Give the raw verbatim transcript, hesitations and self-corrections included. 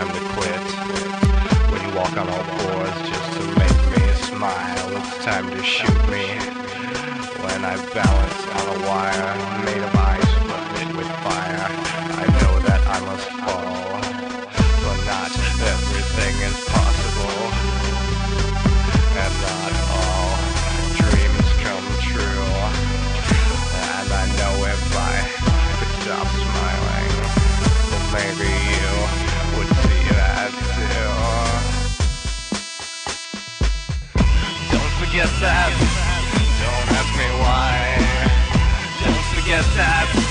time to quit. When you walk on all fours just to make me smile, it's time to shoot me. When I balance on a wire made of ice but lit with fire, I know that I must fall, but not everything is possible, and not all dreams come true. And I know if I could stop smiling, then maybe you would see that too. Don't forget that. Don't ask me why. Don't forget that.